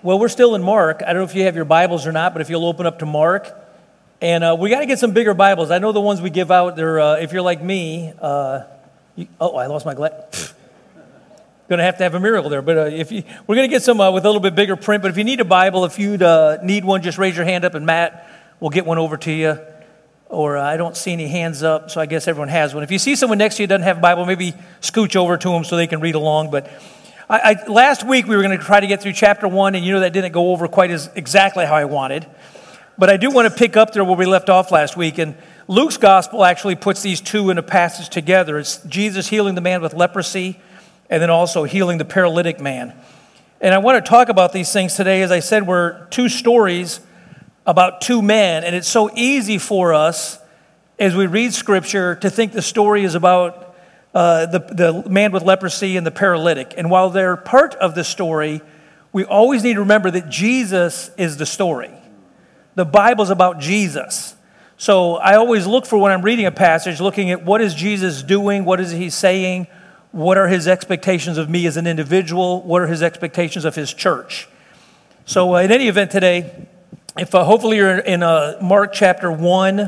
Well, we're still in Mark. I don't know if you have your Bibles or not, but if you'll open up to Mark. And we got to get some bigger Bibles. I know the ones we give out, they're, if you're like me, I lost my glass. Going to have a miracle there. But we're going to get some with a little bit bigger print. But if you need a Bible, if you need one, just raise your hand up and Matt will get one over to you. Or I don't see any hands up, so I guess everyone has one. If you see someone next to you who doesn't have a Bible, maybe scooch over to them so they can read along. But last week we were going to try to get through chapter 1, and that didn't go over quite as exactly how I wanted. But I do want to pick up there where we left off last week. And Luke's gospel actually puts these two in a passage together. It's Jesus healing the man with leprosy and then also healing the paralytic man. And I want to talk about these things today. As I said, we're two stories about two men. And it's so easy for us as we read Scripture to think the story is about the man with leprosy and the paralytic. And while they're part of the story, we always need to remember that Jesus is the story. The Bible's about Jesus. So I always look for when I'm reading a passage, looking at what is Jesus doing, what is he saying, what are his expectations of me as an individual, what are his expectations of his church. So in any event today, if hopefully you're in Mark chapter 1,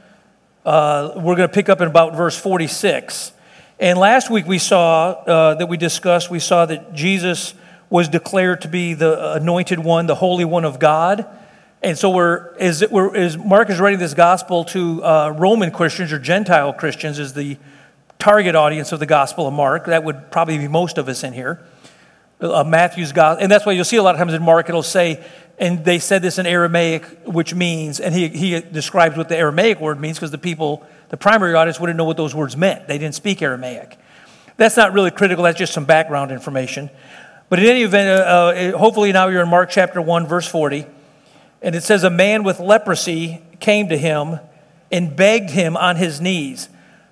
we're going to pick up in about verse 46. And last week we saw we saw that Jesus was declared to be the anointed one, the Holy One of God. And so as Mark is writing this gospel to Roman Christians or Gentile Christians is the target audience of the Gospel of Mark. That would probably be most of us in here. Matthew's gospel, and that's why you'll see a lot of times in Mark it'll say, and they said this in Aramaic, which means, and he describes what the Aramaic word means because the primary audience wouldn't know what those words meant. They didn't speak Aramaic. That's not really critical. That's just some background information. But in any event, hopefully now you're in Mark chapter 1, verse 40. And it says, a man with leprosy came to him and begged him on his knees.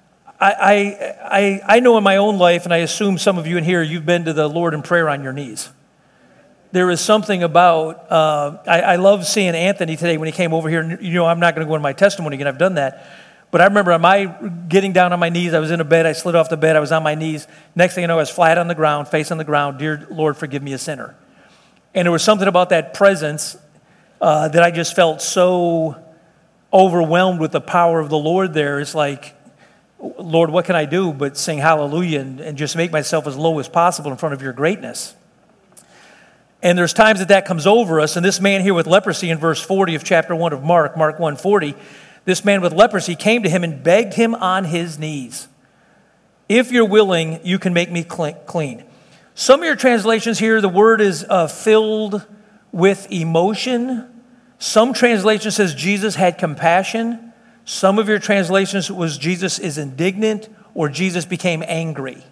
I know in my own life, and I assume some of you in here, you've been to the Lord in prayer on your knees. There is something about, I love seeing Anthony today when he came over here. I'm not going to go into my testimony again. I've done that. But I remember getting down on my knees. I was in a bed. I slid off the bed. I was on my knees. Next thing I know, I was flat on the ground, face on the ground. Dear Lord, forgive me a sinner. And there was something about that presence that I just felt so overwhelmed with the power of the Lord there. It's like, Lord, what can I do but sing hallelujah and just make myself as low as possible in front of your greatness? And there's times that comes over us. And this man here with leprosy in verse 40 of chapter 1 of Mark 1:40, this man with leprosy came to him and begged him on his knees. If you're willing, you can make me clean. Some of your translations here, the word is filled with emotion. Some translation says Jesus had compassion. Some of your translations was Jesus is indignant or Jesus became angry.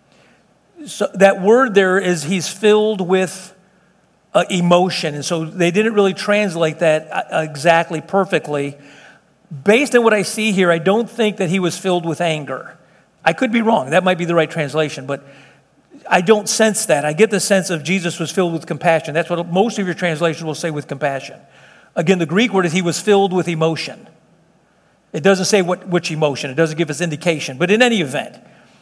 So that word there is he's filled with emotion. And so they didn't really translate that exactly perfectly. Based on what I see here, I don't think that he was filled with anger. I could be wrong. That might be the right translation, but I don't sense that. I get the sense of Jesus was filled with compassion. That's what most of your translations will say, with compassion. Again, the Greek word is he was filled with emotion. It doesn't say which emotion. It doesn't give us indication. But in any event,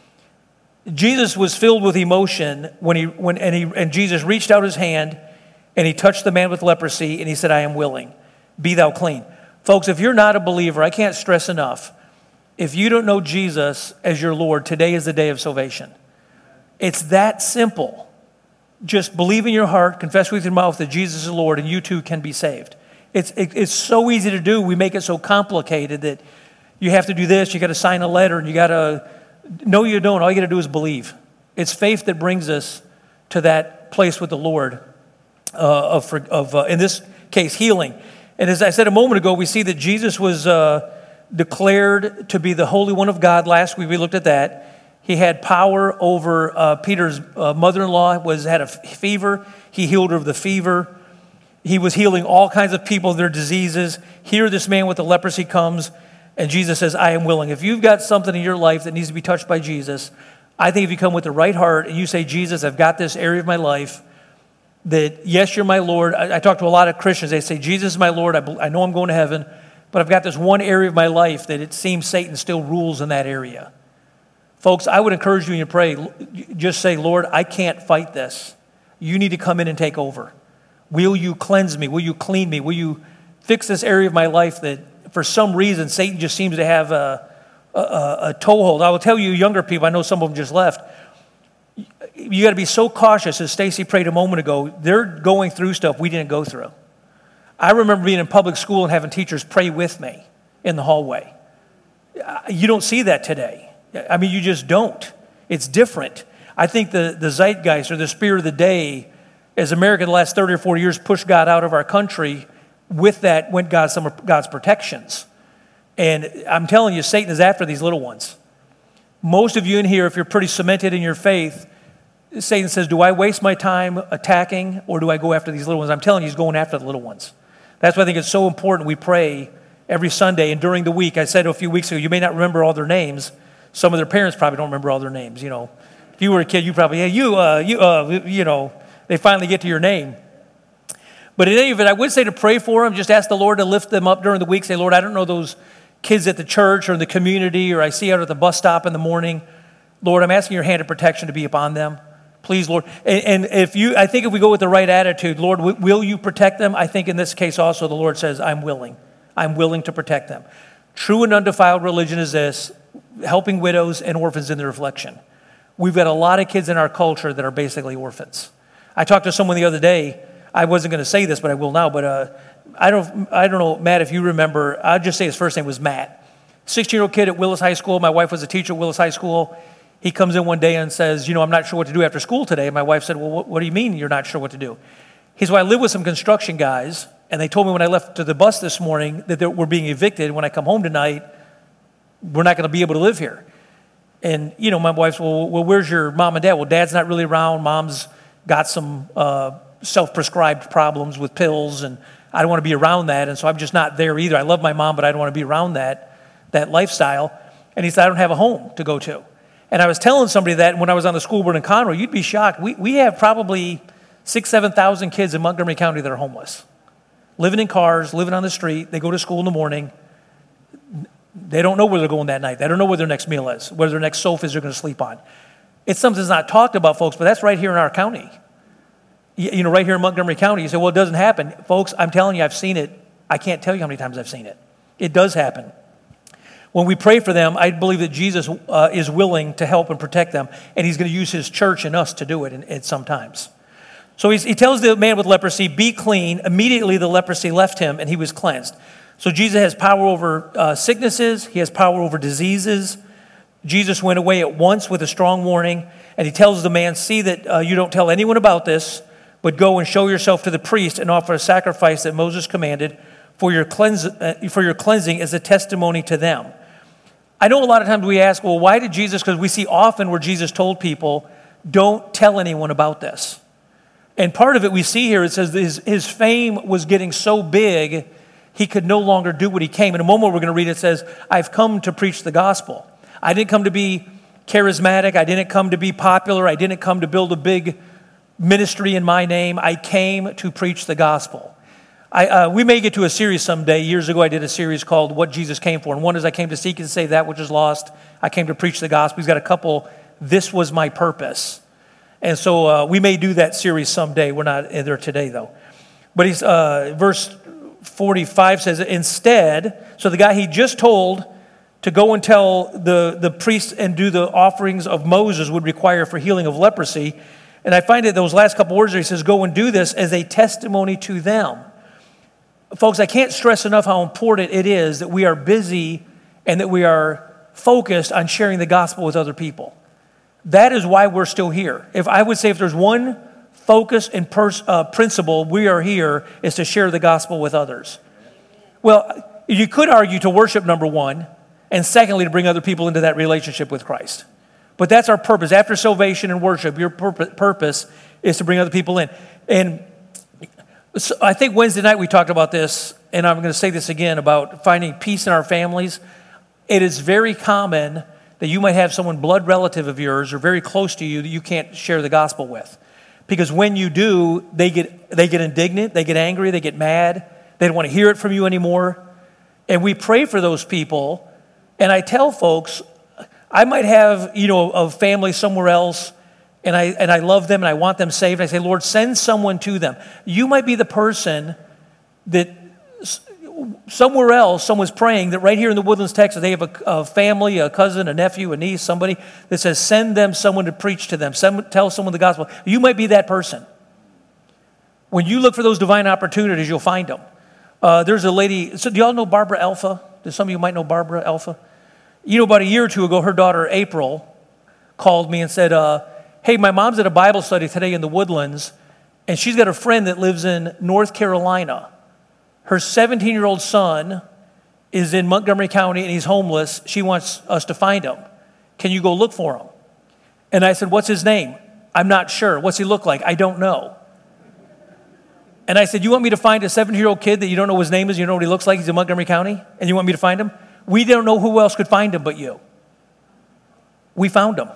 Jesus was filled with emotion when Jesus reached out his hand and he touched the man with leprosy and he said, I am willing. Be thou clean. Folks, if you're not a believer, I can't stress enough, if you don't know Jesus as your Lord, today is the day of salvation. It's that simple. Just believe in your heart, confess with your mouth that Jesus is Lord, and you too can be saved. It's so easy to do. We make it so complicated that you have to do this, you got to sign a letter, and you got to... No, you don't. All you got to do is believe. It's faith that brings us to that place with the Lord in this case, healing. And as I said a moment ago, we see that Jesus was declared to be the Holy One of God. Last week we looked at that. He had power over Peter's mother-in-law, had a fever. He healed her of the fever. He was healing all kinds of people, their diseases. Here this man with the leprosy comes, and Jesus says, I am willing. If you've got something in your life that needs to be touched by Jesus, I think if you come with the right heart and you say, Jesus, I've got this area of my life that, yes, you're my Lord. I talk to a lot of Christians. They say, Jesus is my Lord. I know I'm going to heaven, but I've got this one area of my life that it seems Satan still rules in that area. Folks, I would encourage you when you pray, just say, Lord, I can't fight this. You need to come in and take over. Will you cleanse me? Will you clean me? Will you fix this area of my life that for some reason Satan just seems to have a toehold? I will tell you, younger people, I know some of them just left, you got to be so cautious. As Stacy prayed a moment ago, they're going through stuff we didn't go through. I remember being in public school and having teachers pray with me in the hallway. You don't see that today. I mean, you just don't. It's different. I think the zeitgeist or the spirit of the day, as America the last 30 or 40 years pushed God out of our country, with that went some of God's protections. And I'm telling you, Satan is after these little ones. Most of you in here, if you're pretty cemented in your faith, Satan says, do I waste my time attacking or do I go after these little ones? I'm telling you, he's going after the little ones. That's why I think it's so important we pray every Sunday and during the week. I said a few weeks ago, you may not remember all their names. Some of their parents probably don't remember all their names. You know, if you were a kid, you probably, hey, they finally get to your name. But in any event, I would say to pray for them, just ask the Lord to lift them up during the week. Say, Lord, I don't know those kids at the church or in the community or I see out at the bus stop in the morning. Lord, I'm asking your hand of protection to be upon them. Please, Lord. And I think if we go with the right attitude, Lord, will you protect them? I think in this case also the Lord says, I'm willing. I'm willing to protect them. True and undefiled religion is this, helping widows and orphans in their affliction. We've got a lot of kids in our culture that are basically orphans. I talked to someone the other day. I wasn't going to say this, but I will now. But I don't know, Matt, if you remember. I'll just say his first name was Matt. 16-year-old kid at Willis High School. My wife was a teacher at Willis High School. He comes in one day and says, I'm not sure what to do after school today. My wife said, well, what do you mean you're not sure what to do? He said, well, I live with some construction guys, and they told me when I left to the bus this morning that we're being evicted. When I come home tonight, we're not going to be able to live here. And, my wife's, well, where's your mom and dad? Well, dad's not really around. Mom's got some self-prescribed problems with pills, and I don't want to be around that, and so I'm just not there either. I love my mom, but I don't want to be around that lifestyle. And he said, I don't have a home to go to. And I was telling somebody that when I was on the school board in Conroe, you'd be shocked. We have probably 6,000, 7,000 kids in Montgomery County that are homeless, living in cars, living on the street. They go to school in the morning. They don't know where they're going that night. They don't know where their next meal is, where their next sofas they're going to sleep on. It's something that's not talked about, folks, but that's right here in our county. Right here in Montgomery County. You say, well, it doesn't happen. Folks, I'm telling you, I've seen it. I can't tell you how many times I've seen it. It does happen. When we pray for them, I believe that Jesus is willing to help and protect them, and he's going to use his church and us to do it sometimes. So he tells the man with leprosy, be clean. Immediately the leprosy left him, and he was cleansed. So Jesus has power over sicknesses. He has power over diseases. Jesus went away at once with a strong warning, and he tells the man, see that you don't tell anyone about this, but go and show yourself to the priest and offer a sacrifice that Moses commanded for your cleansing as a testimony to them. I know a lot of times we ask, well, why did Jesus, because we see often where Jesus told people, don't tell anyone about this. And part of it we see here, it says his fame was getting so big, he could no longer do what he came. In a moment we're going to read, it says, I've come to preach the gospel. I didn't come to be charismatic. I didn't come to be popular. I didn't come to build a big ministry in my name. I came to preach the gospel. We may get to a series someday. Years ago, I did a series called What Jesus Came For. And one is I came to seek and save that which is lost. I came to preach the gospel. He's got a couple, this was my purpose. And so we may do that series someday. We're not there today, though. But verse 45 says, instead, so the guy he just told to go and tell the priests and do the offerings of Moses would require for healing of leprosy. And I find that those last couple words there, he says, go and do this as a testimony to them. Folks, I can't stress enough how important it is that we are busy and that we are focused on sharing the gospel with other people. That is why we're still here. If there's one focus and principle we are here is to share the gospel with others. Well, you could argue to worship, number one, and secondly, to bring other people into that relationship with Christ. But that's our purpose. After salvation and worship, your purpose is to bring other people in. And so I think Wednesday night we talked about this, and I'm going to say this again about finding peace in our families. It is very common that you might have someone blood relative of yours or very close to you that you can't share the gospel with. Because when you do, they get indignant, they get angry, they get mad, they don't want to hear it from you anymore. And we pray for those people, and I tell folks, I might have, a family somewhere else and I love them and I want them saved. I say, Lord, send someone to them. You might be the person that somewhere else, someone's praying that right here in the Woodlands, Texas, they have a family, a cousin, a nephew, a niece, somebody that says, send them someone to preach to them. Tell someone the gospel. You might be that person. When you look for those divine opportunities, you'll find them. There's a lady, so do y'all know Barbara Alpha? Some of you might know Barbara Alpha. You know, about a year or two ago, her daughter April called me and said, hey, my mom's at a Bible study today in the Woodlands, and she's got a friend that lives in North Carolina. Her 17-year-old son is in Montgomery County, and he's homeless. She wants us to find him. Can you go look for him? And I said, what's his name? I'm not sure. What's he look like? I don't know. And I said, you want me to find a 17-year-old kid that you don't know what his name is, you don't know what he looks like, he's in Montgomery County, and you want me to find him? We don't know who else could find him but you. We found him.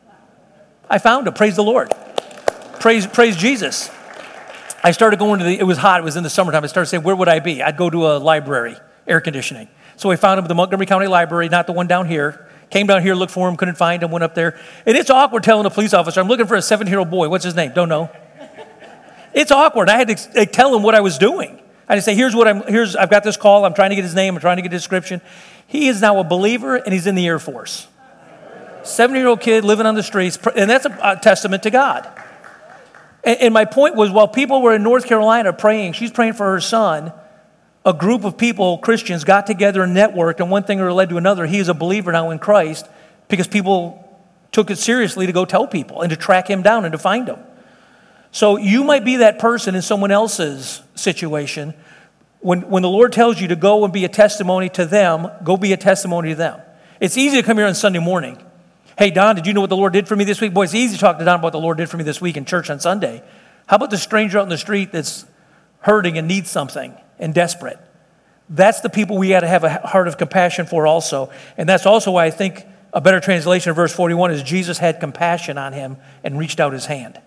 I found him. Praise the Lord. Praise Jesus. I started going to it was hot, it was in the summertime. I started saying, where would I be? I'd go to a library, air conditioning. So I found him at the Montgomery County Library, not the one down here. Came down here, looked for him, couldn't find him, went up there. And it's awkward telling a police officer, I'm looking for a 17-year-old boy. What's his name? Don't know. It's awkward. I had to tell him what I was doing. I had to say, I've got this call. I'm trying to get his name. I'm trying to get a description. He is now a believer, and he's in the Air Force. 7-year-old kid living on the streets, and that's a testament to God. And my point was, while people were in North Carolina praying, she's praying for her son, a group of people, Christians, got together and networked, and one thing led to another. He is a believer now in Christ because people took it seriously to go tell people and to track him down and to find him. So you might be that person in someone else's situation. When the Lord tells you to go and be a testimony to them, go be a testimony to them. It's easy to come here on Sunday morning. Hey, Don, did you know what the Lord did for me this week? Boy, it's easy to talk to Don about what the Lord did for me this week in church on Sunday. How about the stranger out in the street that's hurting and needs something and desperate? That's the people we got to have a heart of compassion for also. And that's also why I think a better translation of verse 41 is Jesus had compassion on him and reached out his hand.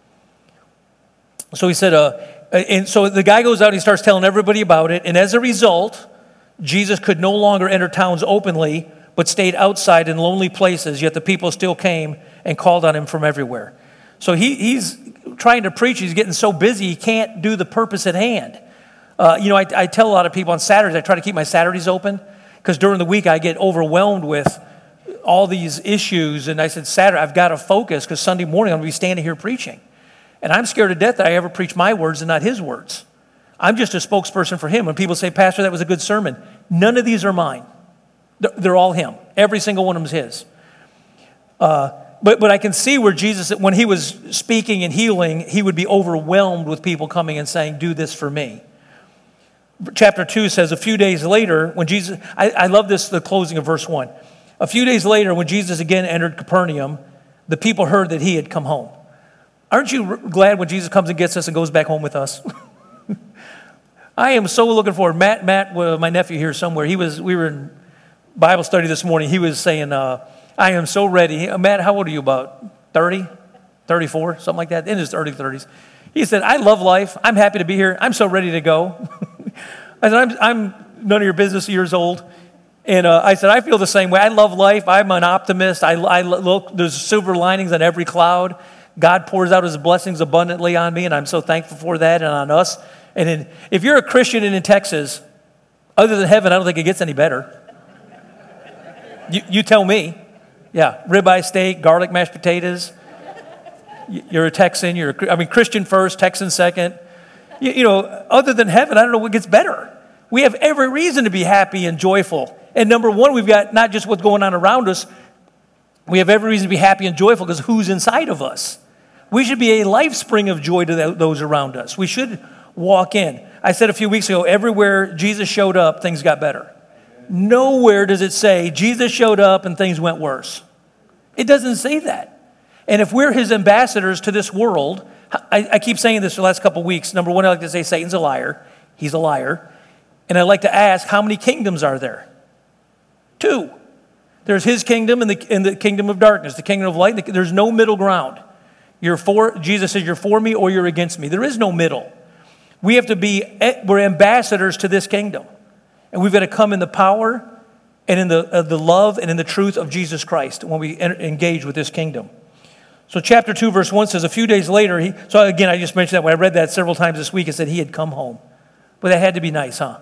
So he said, and so the guy goes out and he starts telling everybody about it. And as a result, Jesus could no longer enter towns openly, but stayed outside in lonely places, yet the people still came and called on him from everywhere. So he's trying to preach. He's getting so busy, he can't do the purpose at hand. I tell a lot of people on Saturdays, I try to keep my Saturdays open, because during the week I get overwhelmed with all these issues. And I said, Saturday, I've got to focus, because Sunday morning I'm going to be standing here preaching. And I'm scared to death that I ever preach my words and not his words. I'm just a spokesperson for him. When people say, Pastor, that was a good sermon, none of these are mine. They're all him. Every single one of them is his. But I can see where Jesus, when he was speaking and healing, he would be overwhelmed with people coming and saying, do this for me. Chapter 2 says, a few days later, when Jesus, I love this, the closing of verse 1. A few days later, when Jesus again entered Capernaum, the people heard that he had come home. Aren't you glad when Jesus comes and gets us and goes back home with us? I am so looking forward. Matt, my nephew here somewhere, we were in Bible study this morning. He was saying, I am so ready. Matt, how old are you, about 30, 34, something like that, in his early 30s. He said, I love life. I'm happy to be here. I'm so ready to go. I said, I'm none of your business years old. And I said, I feel the same way. I love life. I'm an optimist. I look, there's silver linings on every cloud. God pours out his blessings abundantly on me, and I'm so thankful for that and on us. And if you're a Christian and in Texas, other than heaven, I don't think it gets any better. You tell me. Yeah, ribeye steak, garlic mashed potatoes. You're a Texan. Christian first, Texan second. Other than heaven, I don't know what gets better. We have every reason to be happy and joyful. And number one, we've got not just what's going on around us, we have every reason to be happy and joyful because who's inside of us? We should be a life spring of joy to those around us. We should walk in. I said a few weeks ago, everywhere Jesus showed up, things got better. Nowhere does it say Jesus showed up and things went worse. It doesn't say that. And if we're his ambassadors to this world, I keep saying this for the last couple of weeks. Number one, I like to say Satan's a liar. He's a liar. And I like to ask, how many kingdoms are there? 2. There's his kingdom and the kingdom of darkness, the kingdom of light. There's no middle ground. Jesus says, you're for me or you're against me. There is no middle. We're ambassadors to this kingdom. And we've got to come in the power and in the love and in the truth of Jesus Christ when we engage with this kingdom. So chapter 2, verse 1 says, a few days later, so again, I just mentioned that when I read that several times this week, it said he had come home. But that had to be nice, huh?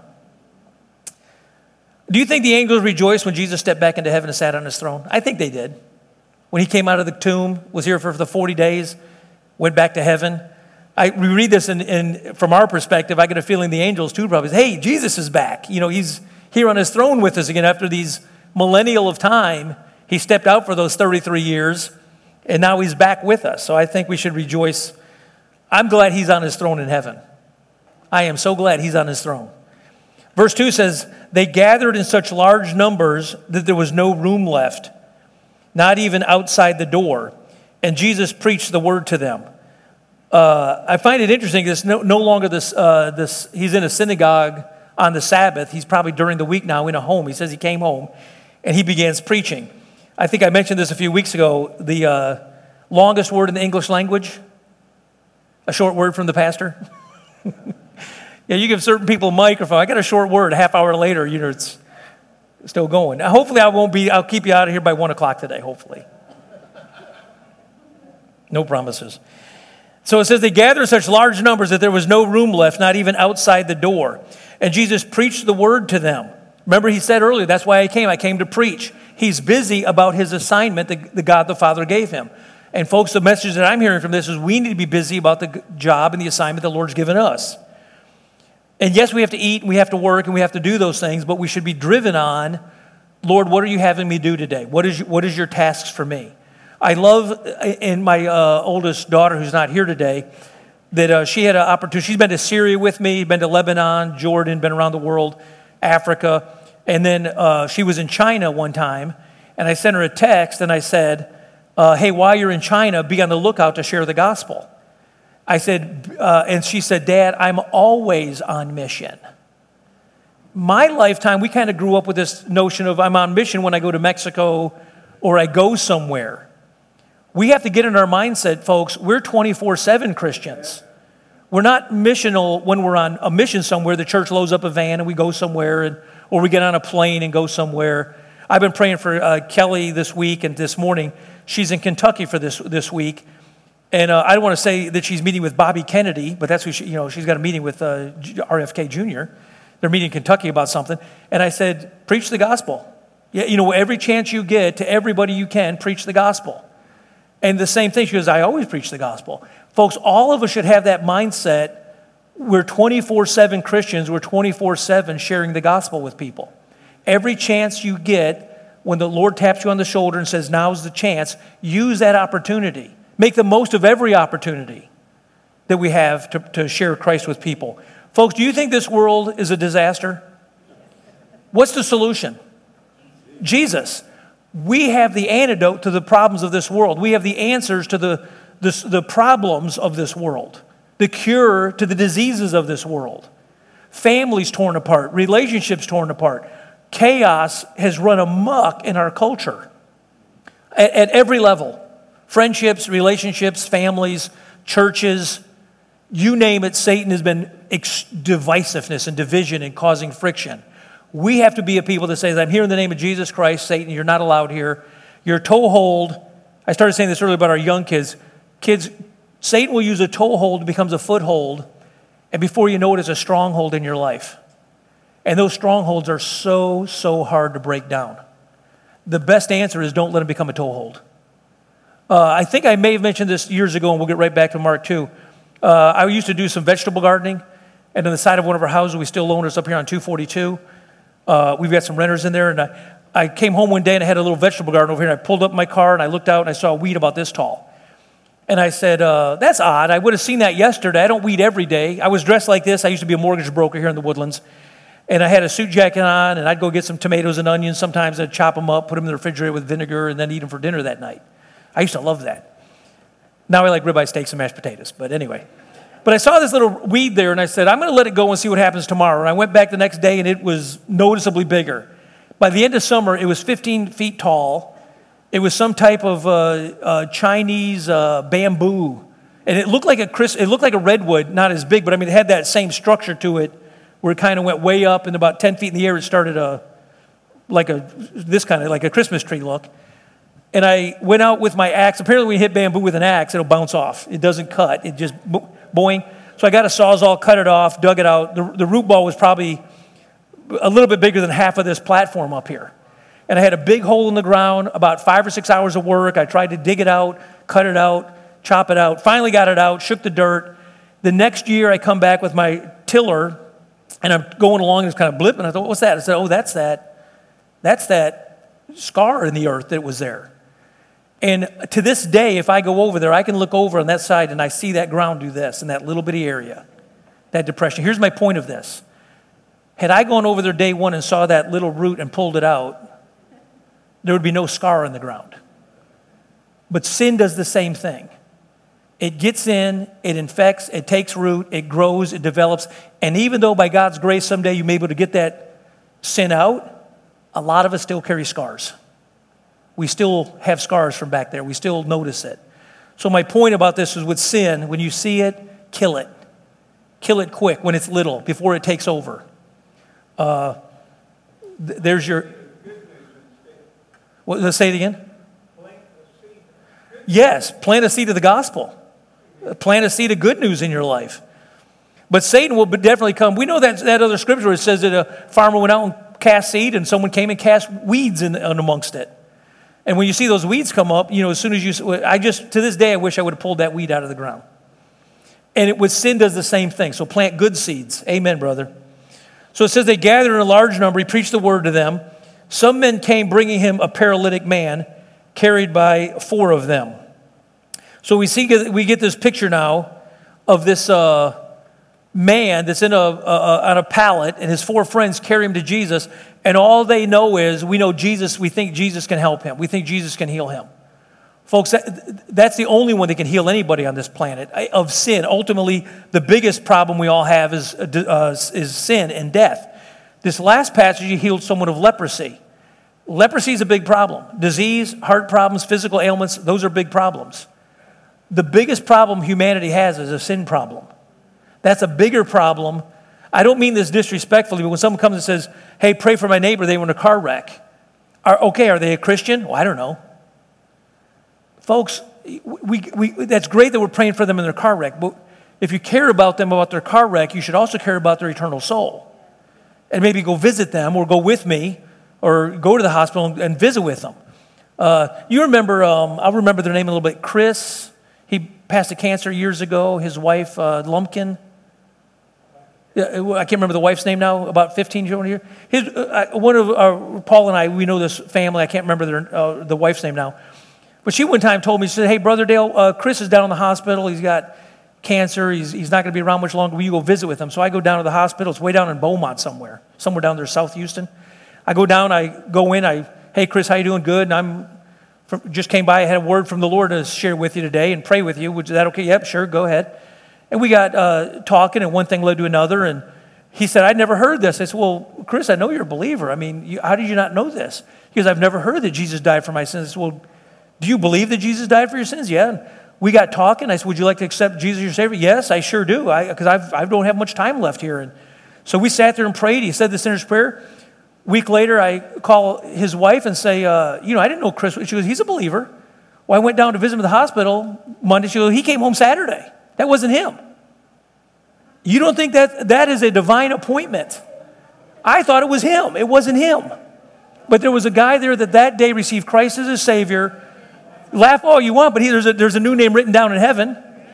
Do you think the angels rejoiced when Jesus stepped back into heaven and sat on his throne? I think they did. When he came out of the tomb, was here for the 40 days, went back to heaven. We read this from our perspective, I get a feeling the angels too probably say, hey, Jesus is back. He's here on his throne with us again after these millennial of time. He stepped out for those 33 years, and now he's back with us. So I think we should rejoice. I'm glad he's on his throne in heaven. I am so glad he's on his throne. Verse 2 says, they gathered in such large numbers that there was no room left, not even outside the door. And Jesus preached the word to them. I find it interesting. This no longer this. He's in a synagogue on the Sabbath. He's probably during the week now in a home. He says he came home, and he begins preaching. I think I mentioned this a few weeks ago. The longest word in the English language, a short word from the pastor. Yeah, you give certain people a microphone. I got a short word. A half hour later, it's still going. Now, hopefully, I'll keep you out of here by 1 o'clock today. Hopefully, no promises. So it says they gathered such large numbers that there was no room left, not even outside the door. And Jesus preached the word to them. Remember, he said earlier, that's why I came. I came to preach. He's busy about his assignment that the God the Father gave him. And folks, the message that I'm hearing from this is we need to be busy about the job and the assignment the Lord's given us. And yes, we have to eat and we have to work and we have to do those things, but we should be driven on, Lord, what are you having me do today? What is your tasks for me? I love, in my oldest daughter who's not here today, that she had an opportunity. She's been to Syria with me, been to Lebanon, Jordan, been around the world, Africa. And then she was in China one time, and I sent her a text, and I said, hey, while you're in China, be on the lookout to share the gospel. I said, and she said, Dad, I'm always on mission. My lifetime, we kind of grew up with this notion of I'm on mission when I go to Mexico or I go somewhere. We have to get in our mindset, folks, we're 24/7 Christians. We're not missional when we're on a mission somewhere. The church loads up a van and we go somewhere, or we get on a plane and go somewhere. I've been praying for Kelly this week and this morning. She's in Kentucky for this week. And I don't want to say that she's meeting with Bobby Kennedy, but that's who she's got a meeting with RFK Jr. They're meeting in Kentucky about something. And I said, preach the gospel. Yeah, every chance you get to everybody you can, preach the gospel. And the same thing, she goes, I always preach the gospel. Folks, all of us should have that mindset. We're 24/7 Christians. We're 24/7 sharing the gospel with people. Every chance you get, when the Lord taps you on the shoulder and says, now's the chance, use that opportunity. Make the most of every opportunity that we have to share Christ with people. Folks, do you think this world is a disaster? What's the solution? Jesus. We have the antidote to the problems of this world. We have the answers to the problems of this world, the cure to the diseases of this world. Families torn apart, relationships torn apart. Chaos has run amok in our culture at every level. Friendships, relationships, families, churches, you name it, Satan has been divisiveness and division and causing friction. We have to be a people that says, I'm here in the name of Jesus Christ. Satan, you're not allowed here. You're a toehold. I started saying this earlier about our young kids. Kids, Satan will use a toehold, becomes a foothold, and before you know it, it's a stronghold in your life. And those strongholds are so, so hard to break down. The best answer is don't let them become a toehold. I think I may have mentioned this years ago, and we'll get right back to Mark 2. I used to do some vegetable gardening, and on the side of one of our houses, we still own us up here on 242. We've got some renters in there, and I came home one day and I had a little vegetable garden over here, and I pulled up my car and I looked out and I saw a weed about this tall. And I said, that's odd. I would have seen that yesterday. I don't weed every day. I was dressed like this. I used to be a mortgage broker here in the Woodlands. And I had a suit jacket on, and I'd go get some tomatoes and onions. Sometimes I'd chop them up, put them in the refrigerator with vinegar, and then eat them for dinner that night. I used to love that. Now I like ribeye steaks and mashed potatoes, but anyway. But I saw this little weed there, and I said, I'm going to let it go and see what happens tomorrow. And I went back the next day, and it was noticeably bigger. By the end of summer, it was 15 feet tall. It was some type of Chinese bamboo. And it looked like a redwood, not as big, but it had that same structure to it, where it kind of went way up, and about 10 feet in the air, it started like a Christmas tree look. And I went out with my axe. Apparently when you hit bamboo with an axe, it'll bounce off. It doesn't cut. It just boing. So I got a Sawzall, cut it off, dug it out. The root ball was probably a little bit bigger than half of this platform up here. And I had a big hole in the ground, about 5 or 6 hours of work. I tried to dig it out, cut it out, chop it out. Finally got it out, shook the dirt. The next year I come back with my tiller, and I'm going along, and it's kind of blipping. I thought, what's that? I said, oh, that's that scar in the earth that was there. And to this day, if I go over there, I can look over on that side and I see that ground do this in that little bitty area, that depression. Here's my point of this. Had I gone over there day one and saw that little root and pulled it out, there would be no scar in the ground. But sin does the same thing. It gets in, it infects, it takes root, it grows, it develops. And even though by God's grace someday you may be able to get that sin out, a lot of us still carry scars. We still have scars from back there. We still notice it. So my point about this is with sin, when you see it, kill it. Kill it quick when it's little, before it takes over. There's your... What, let's say it again. Yes, plant a seed of the gospel. Plant a seed of good news in your life. But Satan will definitely come. We know that other scripture where it says that a farmer went out and cast seed and someone came and cast weeds in amongst it. And when you see those weeds come up, as soon as to this day, I wish I would have pulled that weed out of the ground. And with sin does the same thing. So plant good seeds. Amen, brother. So it says they gathered in a large number. He preached the word to them. Some men came bringing him a paralytic man carried by 4 of them. So we get this picture now of this man that's on a pallet, and his 4 friends carry him to Jesus, and all they know is, we think Jesus can help him. We think Jesus can heal him. Folks, that's the only one that can heal anybody on this planet of sin. Ultimately, the biggest problem we all have is sin and death. This last passage, he healed someone of leprosy. Leprosy is a big problem. Disease, heart problems, physical ailments, those are big problems. The biggest problem humanity has is a sin problem. That's a bigger problem. I don't mean this disrespectfully, but when someone comes and says, hey, pray for my neighbor, they were in a car wreck. Are they a Christian? Well, I don't know. Folks, that's great that we're praying for them in their car wreck, but if you care about them, about their car wreck, you should also care about their eternal soul. And maybe go visit them or go with me or go to the hospital and visit with them. You remember, I'll remember their name a little bit, Chris. He passed of cancer years ago. His wife, Lumpkin. I can't remember the wife's name now, about 15 years here. Paul and I, we know this family. I can't remember the wife's name now. But she one time told me, she said, hey, Brother Dale, Chris is down in the hospital. He's got cancer. He's not going to be around much longer. Will you go visit with him? So I go down to the hospital. It's way down in Beaumont somewhere down there, South Houston. I go down, I go in, hey, Chris, how you doing? Good. And just came by. I had a word from the Lord to share with you today and pray with you. Is that okay? Yep, sure, go ahead. And we got talking, and one thing led to another, and he said, I'd never heard this. I said, well, Chris, I know you're a believer. I mean, how did you not know this? He goes, I've never heard that Jesus died for my sins. I said, well, do you believe that Jesus died for your sins? Yeah. And we got talking. I said, would you like to accept Jesus your Savior? Yes, I sure do, because I don't have much time left here. And so we sat there and prayed. He said the sinner's prayer. A week later, I call his wife and say, I didn't know Chris. She goes, he's a believer. Well, I went down to visit him at the hospital Monday. She goes, he came home Saturday. That wasn't him. You don't think that is a divine appointment? I thought it was him. It wasn't him. But there was a guy there that day received Christ as his Savior. Laugh all you want, but there's a new name written down in heaven.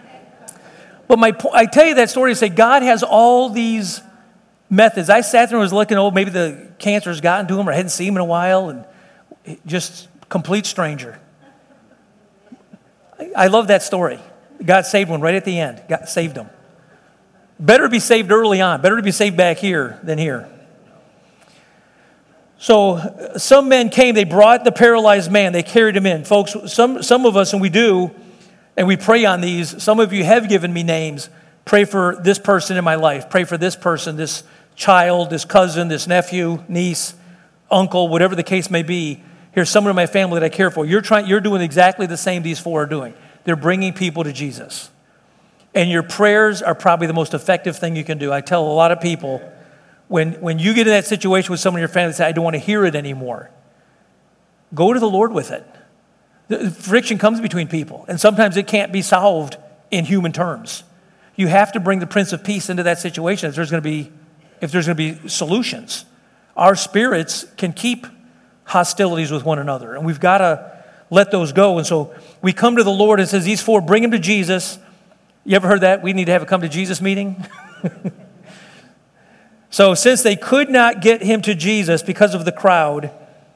But I tell you that story to say God has all these methods. I sat there and was looking, maybe the cancer's gotten to him or I hadn't seen him in a while, and just complete stranger. I love that story. God saved one right at the end. God saved him. Better be saved early on. Better to be saved back here than here. So some men came, they brought the paralyzed man, they carried him in. Folks, some of us, and we do, and we pray on these, some of you have given me names. Pray for this person in my life. Pray for this person, this child, this cousin, this nephew, niece, uncle, whatever the case may be. Here's someone in my family that I care for. You're doing exactly the same these 4 are doing. They're bringing people to Jesus. And your prayers are probably the most effective thing you can do. I tell a lot of people, when you get in that situation with someone in your family that say, I don't want to hear it anymore, go to the Lord with it. The friction comes between people, and sometimes it can't be solved in human terms. You have to bring the Prince of Peace into that situation if there's going to be solutions. Our spirits can keep hostilities with one another, and we've got to let those go. And so we come to the Lord and says, these four, bring him to Jesus. You ever heard that? We need to have a come to Jesus meeting. So since they could not get him to Jesus because of the crowd,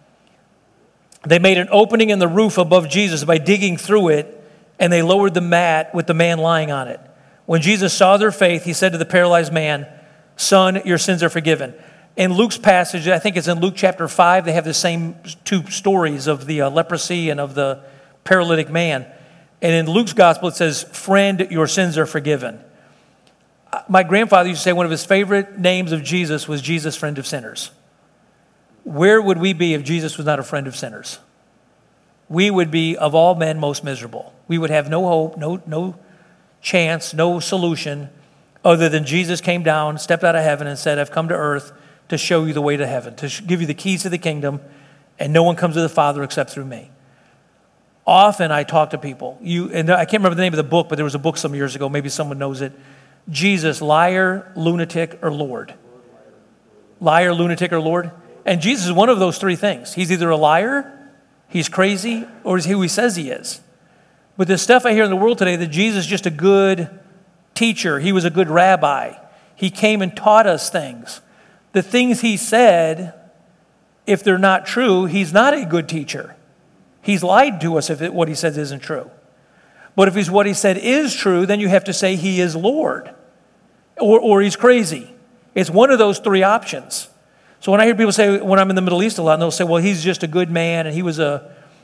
they made an opening in the roof above Jesus by digging through it, and they lowered the mat with the man lying on it. When Jesus saw their faith, he said to the paralyzed man, "Son, your sins are forgiven." In Luke's passage, I think it's in Luke chapter 5, they have the same two stories of the leprosy and of the paralytic man. And in Luke's gospel, it says, "Friend, your sins are forgiven." My grandfather used to say one of his favorite names of Jesus was Jesus, friend of sinners. Where would we be if Jesus was not a friend of sinners? We would be, of all men, most miserable. We would have no hope, no chance, no solution, other than Jesus came down, stepped out of heaven, and said, "I've come to earth to show you the way to heaven, to give you the keys to the kingdom, and no one comes to the Father except through me." Often I talk to people, and I can't remember the name of the book, but there was a book some years ago, maybe someone knows it. Jesus, liar, lunatic, or Lord? Liar, lunatic, or Lord? And Jesus is one of those three things. He's either a liar, he's crazy, or he's who he says he is. But the stuff I hear in the world today, that Jesus is just a good teacher, he was a good rabbi, he came and taught us things. The things he said, if they're not true, he's not a good teacher. He's lied to us if what he says isn't true. But if what he said is true, then you have to say he is Lord, or he's crazy. It's one of those three options. So when I hear people say, when I'm in the Middle East a lot, and they'll say, well, he's just a good man, and he was a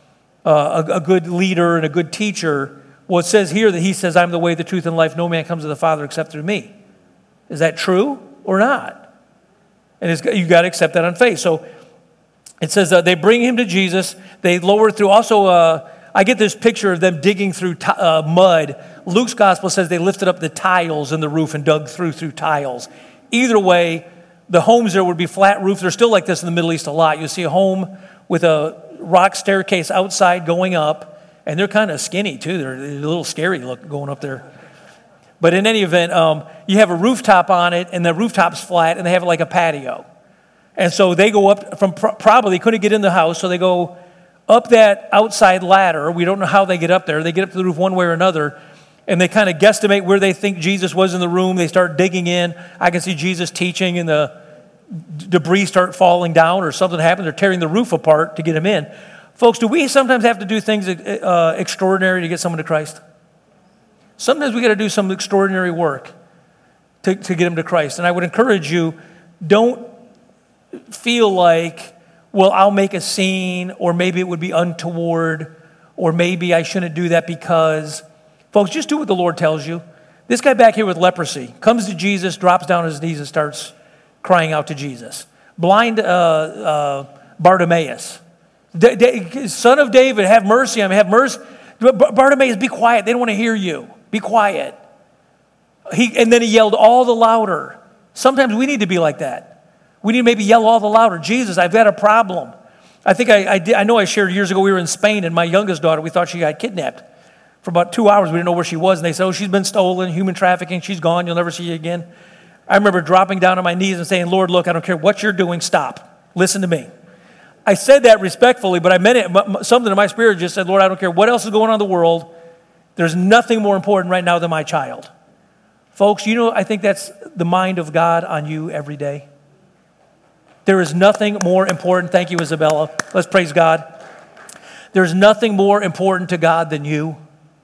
good leader and a good teacher. Well, it says here that he says, "I'm the way, the truth, and life. No man comes to the Father except through me." Is that true or not? And you got to accept that on faith. So it says they bring him to Jesus. They lower through. Also, I get this picture of them digging through mud. Luke's gospel says they lifted up the tiles in the roof and dug through tiles. Either way, the homes there would be flat roofs. They're still like this in the Middle East a lot. You'll see a home with a rock staircase outside going up, and they're kind of skinny too. They're a little scary going up there. But in any event, you have a rooftop on it, and the rooftop's flat, and they have it like a patio. And so they go up from, probably couldn't get in the house, so they go up that outside ladder. We don't know how they get up there. They get up to the roof one way or another, and they kind of guesstimate where they think Jesus was in the room. They start digging in. I can see Jesus teaching, and the debris start falling down, or something happens. They're tearing the roof apart to get him in. Folks, do we sometimes have to do things extraordinary to get someone to Christ? Sometimes we got to do some extraordinary work to get them to Christ. And I would encourage you, don't feel like, well, I'll make a scene, or maybe it would be untoward, or maybe I shouldn't do that because... Folks, just do what the Lord tells you. This guy back here with leprosy comes to Jesus, drops down on his knees, and starts crying out to Jesus. Blind Bartimaeus, son of David, have mercy on me, have mercy. Bartimaeus, be quiet. They don't want to hear you. Be quiet. And then he yelled all the louder. Sometimes we need to be like that. We need to maybe yell all the louder. Jesus, I've got a problem. I think I know I shared years ago, we were in Spain, and my youngest daughter, we thought she got kidnapped. For about 2 hours, we didn't know where she was, and they said, "Oh, she's been stolen, human trafficking, she's gone, you'll never see her again." I remember dropping down on my knees and saying, "Lord, look, I don't care what you're doing, stop. Listen to me." I said that respectfully, but I meant it. Something in my spirit just said, "Lord, I don't care what else is going on in the world. There's nothing more important right now than my child." Folks, I think that's the mind of God on you every day. There is nothing more important. Thank you, Isabella. Let's praise God. There's nothing more important to God than you.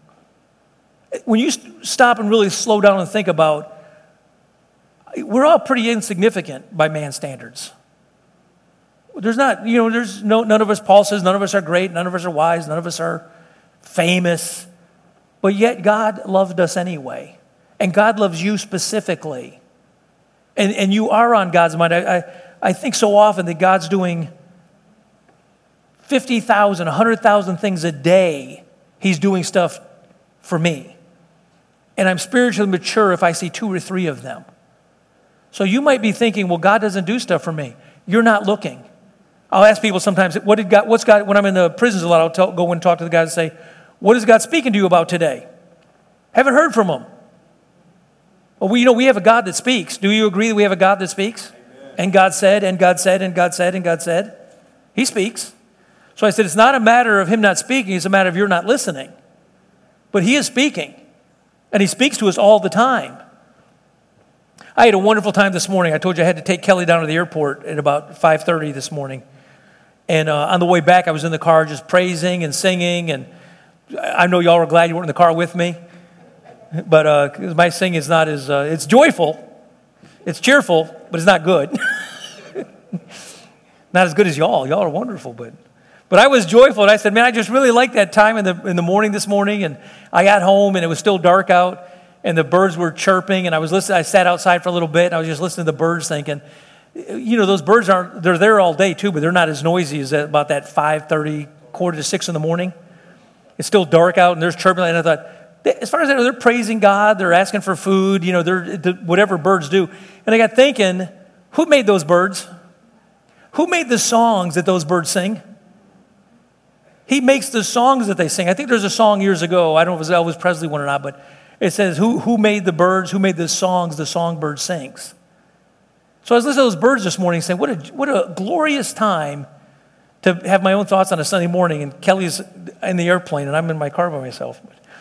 When you stop and really slow down and think about, we're all pretty insignificant by man's standards. There's not, none of us, Paul says, none of us are great, none of us are wise, none of us are famous, but yet God loved us anyway. And God loves you specifically. And you are on God's mind. I think so often that God's doing 50,000, 100,000 things a day. He's doing stuff for me. And I'm spiritually mature if I see 2 or 3 of them. So you might be thinking, well, God doesn't do stuff for me. You're not looking. I'll ask people sometimes, what's God, when I'm in the prisons a lot, I'll go and talk to the guys and say, what is God speaking to you about today? Haven't heard from him. Well, we have a God that speaks. Do you agree that we have a God that speaks? Amen. And God said, and God said, and God said, and God said. He speaks. So I said, it's not a matter of him not speaking, it's a matter of you're not listening. But he is speaking. And he speaks to us all the time. I had a wonderful time this morning. I told you I had to take Kelly down to the airport at about 5:30 this morning. And on the way back, I was in the car just praising and singing. And I know y'all were glad you weren't in the car with me. But my singing is not as, it's joyful. It's cheerful, but it's not good. Not as good as y'all. Y'all are wonderful, but I was joyful, and I said, man, I just really liked that time in the morning this morning, and I got home, and it was still dark out, and the birds were chirping, and I sat outside for a little bit, and I was just listening to the birds thinking, those birds they're there all day too, but they're not as noisy as about that 5:30, 5:45 in the morning. It's still dark out, and there's chirping, and I thought, as far as I know, they're praising God, they're asking for food, they're whatever birds do. And I got thinking, who made those birds? Who made the songs that those birds sing? He makes the songs that they sing. I think there's a song years ago, I don't know if it was Elvis Presley one or not, but it says, who made the birds, who made the songs the songbird sings? So I was listening to those birds this morning saying, what a glorious time to have my own thoughts on a Sunday morning, and Kelly's in the airplane, and I'm in my car by myself.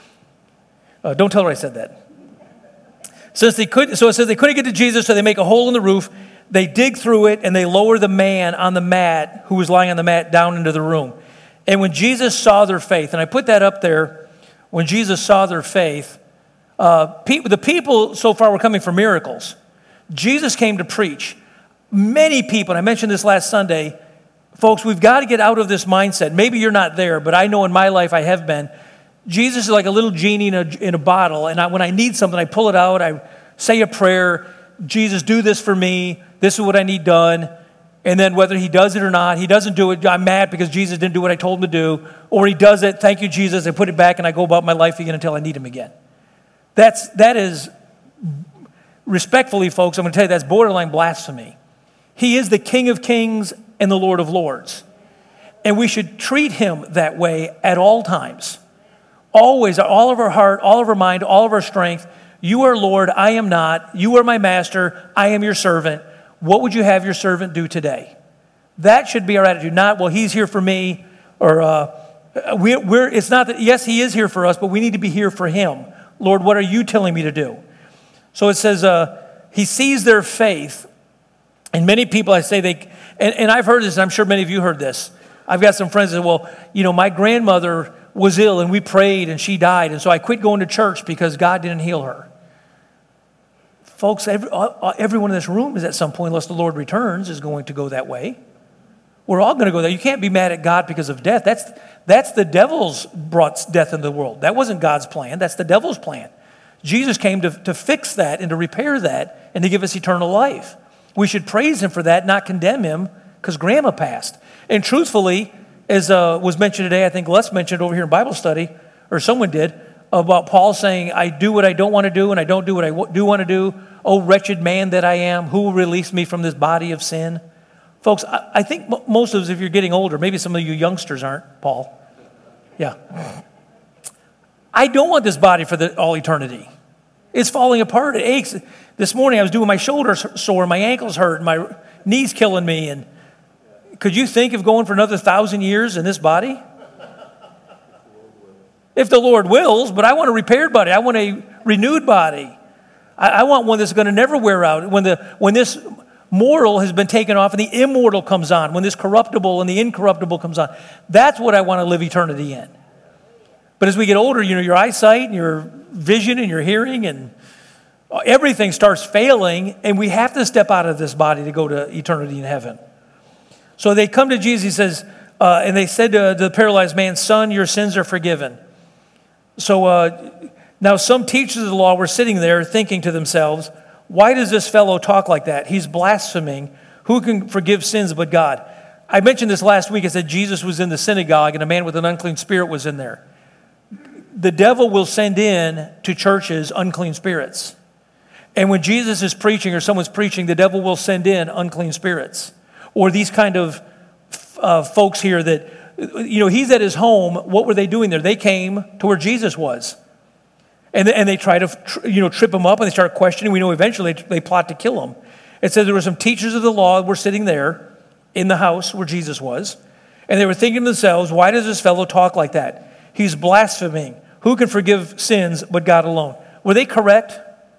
Don't tell her I said that. So it says they couldn't get to Jesus, so they make a hole in the roof. They dig through it, and they lower the man on the mat who was lying on the mat down into the room. And when Jesus saw their faith, and I put that up there, when Jesus saw their faith, the people so far were coming for miracles. Jesus came to preach. Many people, and I mentioned this last Sunday, folks, we've got to get out of this mindset. Maybe you're not there, but I know in my life I have been. Jesus is like a little genie in a bottle, and when I need something, I pull it out, I say a prayer, Jesus, do this for me, this is what I need done, and then whether he does it or not, he doesn't do it, I'm mad because Jesus didn't do what I told him to do, or he does it, thank you, Jesus, I put it back, and I go about my life again until I need him again. That is, respectfully, folks, I'm going to tell you, that's borderline blasphemy. He is the King of Kings and the Lord of Lords, and we should treat him that way at all times. Always, all of our heart, all of our mind, all of our strength. You are Lord, I am not. You are my master, I am your servant. What would you have your servant do today? That should be our attitude. Not, well, he's here for me, or it's not that, yes, he is here for us, but we need to be here for him. Lord, what are you telling me to do? So it says, he sees their faith. And many people, I say, and I've heard this, and I'm sure many of you heard this. I've got some friends that say, well, my grandmother was ill and we prayed and she died, and so I quit going to church because God didn't heal her. Folks, everyone in this room is at some point, unless the Lord returns, is going to go that way. We're all going to go there. You can't be mad at God because of death. That's the devil's brought death into the world. That wasn't God's plan. That's the devil's plan. Jesus came to fix that and to repair that and to give us eternal life. We should praise him for that, not condemn him because grandma passed. And truthfully, as was mentioned today, I think Les mentioned over here in Bible study, or someone did, about Paul saying, I do what I don't want to do, and I don't do what I do want to do. Oh, wretched man that I am, who will release me from this body of sin? Folks, I think most of us, if you're getting older, maybe some of you youngsters aren't, Paul. Yeah. I don't want this body for all eternity. It's falling apart. It aches. This morning I was doing my shoulder sore, my ankles hurt, and my knees killing me, and could you think of going for another 1,000 years in this body? If the Lord wills, but I want a repaired body. I want a renewed body. I want one that's going to never wear out. When this mortal has been taken off and the immortal comes on, when this corruptible and the incorruptible comes on, that's what I want to live eternity in. But as we get older, your eyesight and your vision and your hearing and everything starts failing, and we have to step out of this body to go to eternity in heaven. So they come to Jesus, he says, and they said to the paralyzed man, son, your sins are forgiven. So now some teachers of the law were sitting there thinking to themselves, why does this fellow talk like that? He's blaspheming. Who can forgive sins but God? I mentioned this last week. I said Jesus was in the synagogue and a man with an unclean spirit was in there. The devil will send in to churches unclean spirits. And when Jesus is preaching or someone's preaching, the devil will send in unclean spirits or these kind of folks here that, he's at his home. What were they doing there? They came to where Jesus was. And they try to, trip him up, and they start questioning. We know eventually they plot to kill him. It says there were some teachers of the law were sitting there in the house where Jesus was. And they were thinking to themselves, why does this fellow talk like that? He's blaspheming. Who can forgive sins but God alone? Were they correct?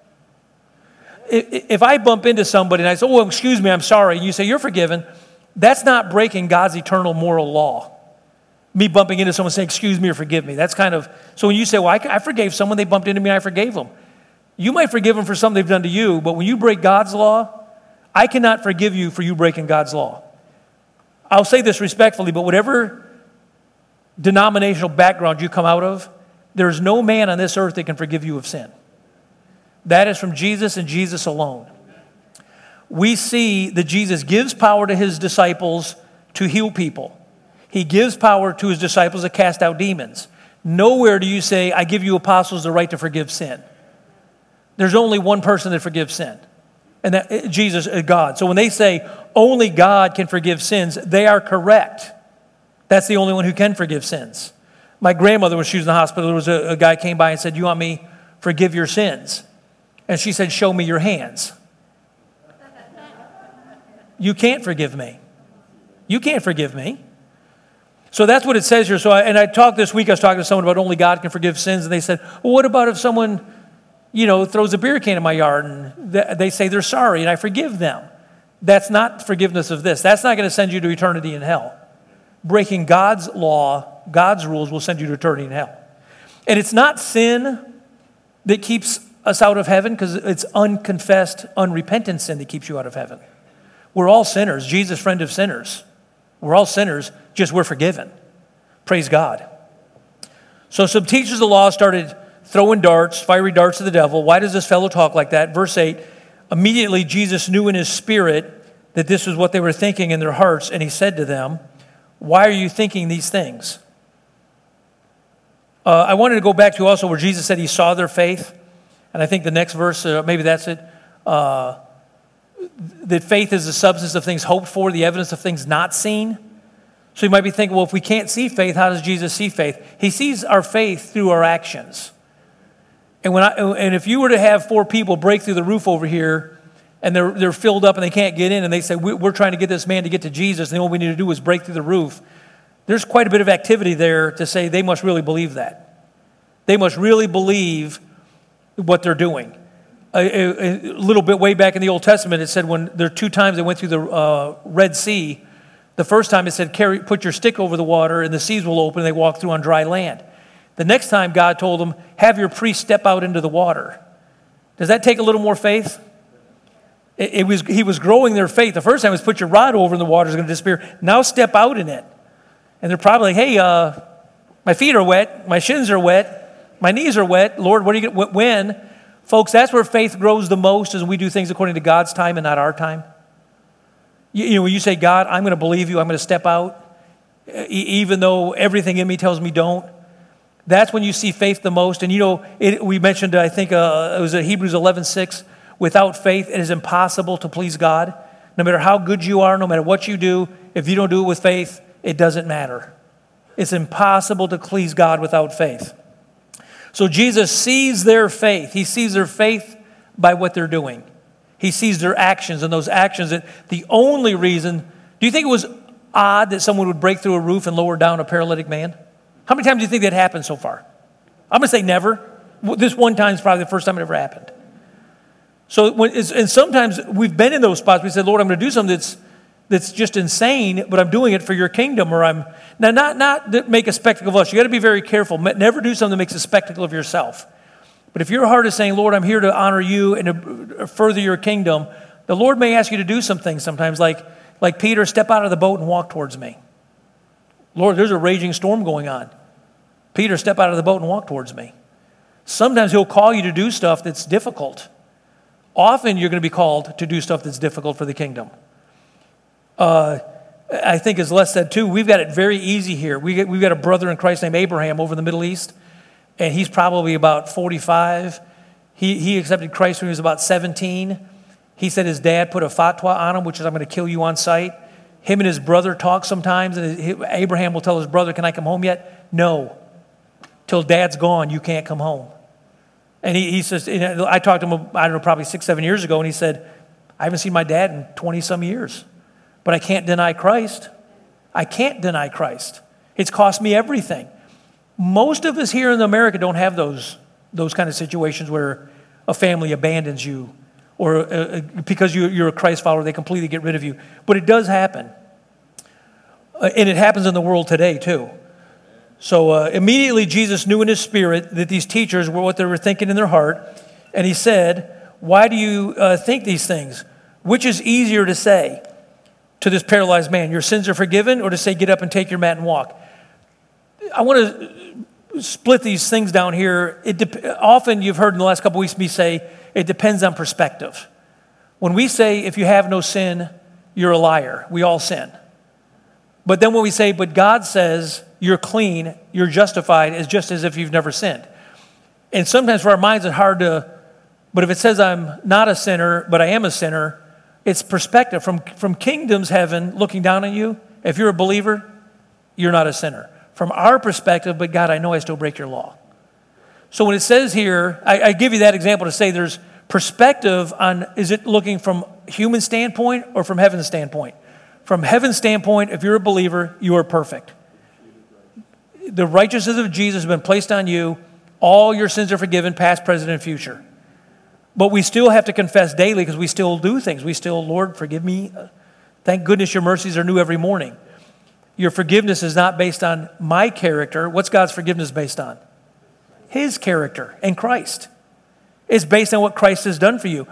If I bump into somebody and I say, oh, excuse me, I'm sorry, and you say, you're forgiven, that's not breaking God's eternal moral law. Me bumping into someone saying, excuse me or forgive me. That's kind of, so when you say, well, I forgave someone, they bumped into me, I forgave them. You might forgive them for something they've done to you, but when you break God's law, I cannot forgive you for you breaking God's law. I'll say this respectfully, but whatever denominational background you come out of, there's no man on this earth that can forgive you of sin. That is from Jesus and Jesus alone. We see that Jesus gives power to his disciples to heal people. He gives power to his disciples to cast out demons. Nowhere do you say, I give you apostles the right to forgive sin. There's only one person that forgives sin, and that Jesus is God. So when they say only God can forgive sins, they are correct. That's the only one who can forgive sins. My grandmother, when she was in the hospital, there was a guy came by and said, you want me to forgive your sins? And she said, show me your hands. You can't forgive me. You can't forgive me. So that's what it says here. I talked this week, I was talking to someone about only God can forgive sins, and they said, well, what about if someone, throws a beer can in my yard, and they say they're sorry, and I forgive them? That's not forgiveness of this. That's not going to send you to eternity in hell. Breaking God's law, God's rules will send you to eternity in hell. And it's not sin that keeps us out of heaven, because it's unconfessed, unrepentant sin that keeps you out of heaven. We're all sinners. Jesus, friend of sinners. We're all sinners, just we're forgiven. Praise God. So some teachers of the law started throwing darts, fiery darts to the devil. Why does this fellow talk like that? Verse 8, immediately Jesus knew in his spirit that this was what they were thinking in their hearts, and he said to them, why are you thinking these things? I wanted to go back to also where Jesus said he saw their faith. And I think the next verse, maybe that's it. That faith is the substance of things hoped for, the evidence of things not seen. So you might be thinking, well, if we can't see faith, how does Jesus see faith? He sees our faith through our actions. And if you were to have 4 people break through the roof over here, and they're filled up and they can't get in, and they say, we're trying to get this man to get to Jesus, and all we need to do is break through the roof, there's quite a bit of activity there to say they must really believe that. They must really believe what they're doing. A little bit way back in the Old Testament, it said when there are 2 times they went through the Red Sea, the first time it said, put your stick over the water and the seas will open and they walk through on dry land. The next time God told them, have your priest step out into the water. Does that take a little more faith? He was growing their faith. The first time was put your rod over and the water is going to disappear. Now step out in it. And they're probably like, hey, my feet are wet, my shins are wet, my knees are wet. Lord, what are you going to, when? Folks, that's where faith grows the most, is we do things according to God's time and not our time. When you say, God, I'm going to believe you, I'm going to step out, even though everything in me tells me don't. That's when you see faith the most. And we mentioned, I think it was Hebrews 11:6, without faith it is impossible to please God. No matter how good you are, no matter what you do, if you don't do it with faith, it doesn't matter. It's impossible to please God without faith. So Jesus sees their faith. He sees their faith by what they're doing. He sees their actions, and those actions, that the only reason, do you think it was odd that someone would break through a roof and lower down a paralytic man? How many times do you think that happened so far? I'm going to say never. This one time is probably the first time it ever happened. And sometimes we've been in those spots. We said, Lord, I'm going to do something that's just insane, but I'm doing it for your kingdom, or I'm not to make a spectacle of us. You got to be very careful. Never do something that makes a spectacle of yourself. But if your heart is saying, Lord, I'm here to honor you and to further your kingdom, the Lord may ask you to do some things sometimes, like Peter, step out of the boat and walk towards me. Lord, there's a raging storm going on. Peter, step out of the boat and walk towards me. Sometimes he'll call you to do stuff that's difficult. Often you're going to be called to do stuff that's difficult for the kingdom. I think as Les said too, we've got it very easy here. We've got a brother in Christ named Abraham over in the Middle East, and he's probably about 45. He accepted Christ when he was about 17. He said his dad put a fatwa on him, which is, I'm going to kill you on sight. Him and his brother talk sometimes, and Abraham will tell his brother, can I come home yet? No. Till dad's gone, you can't come home. And he says, I talked to him, I don't know, probably 6-7 years ago, and he said, I haven't seen my dad in 20-some years, but I can't deny Christ. I can't deny Christ. It's cost me everything. Most of us here in America don't have those kind of situations where a family abandons you or because you're a Christ follower, they completely get rid of you. But it does happen. And it happens in the world today, too. So immediately Jesus knew in his spirit that these teachers were what they were thinking in their heart. And he said, why do you think these things? Which is easier to say to this paralyzed man, your sins are forgiven, or to say, get up and take your mat and walk? I want to split these things down here. Often you've heard in the last couple of weeks me say, it depends on perspective. When we say, if you have no sin, you're a liar. We all sin. But then when we say, but God says you're clean, you're justified, it's just as if you've never sinned. And sometimes for our minds it's hard to, but if it says I'm not a sinner, but I am a sinner, it's perspective. From kingdom's heaven looking down on you, if you're a believer, you're not a sinner. From our perspective, but God, I know I still break your law. So when it says here, I give you that example to say there's perspective on, is it looking from human standpoint or from heaven's standpoint? From heaven's standpoint, if you're a believer, you are perfect. The righteousness of Jesus has been placed on you. All your sins are forgiven, past, present, and future. But we still have to confess daily because we still do things. We still, Lord, forgive me. Thank goodness your mercies are new every morning. Your forgiveness is not based on my character. What's God's forgiveness based on? His character and Christ. It's based on what Christ has done for you.